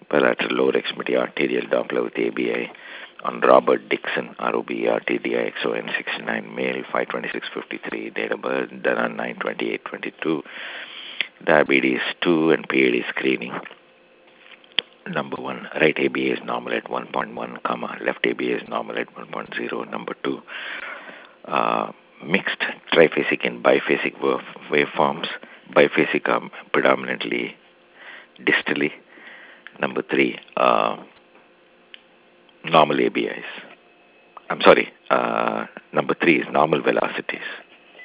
bilateral lower extremity arterial Doppler with ABI on Robert Dixon, ROBERTDIXON, 69, male, 52653, date of birth, done on 9/28/22. Diabetes 2 and PAD screening. Number 1, right ABA is normal at 1.1, comma, left ABA is normal at 1.0. Number 2, mixed triphasic and biphasic waveforms. Biphasic are predominantly distally. Number 3, normal ABIs. I'm sorry, number 3 is normal velocities.